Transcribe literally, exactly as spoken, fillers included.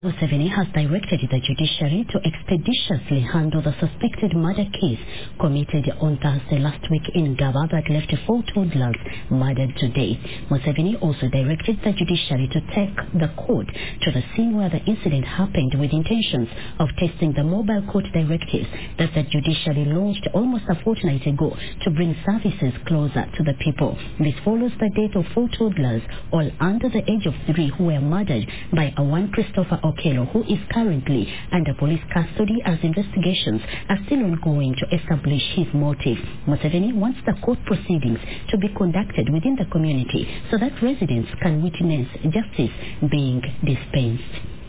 Museveni has directed the judiciary to expeditiously handle the suspected murder case committed on Thursday last week in Gaba that left four toddlers murdered today. Museveni also directed the judiciary to take the court to the scene where the incident happened with intentions of testing the mobile court directives that the judiciary launched almost a fortnight ago to bring services closer to the people. This follows the death of four toddlers, all under the age of three, who were murdered by a one Christopher Okello, who is currently under police custody as investigations are still ongoing to establish his motive. Museveni wants the court proceedings to be conducted within the community so that residents can witness justice being dispensed.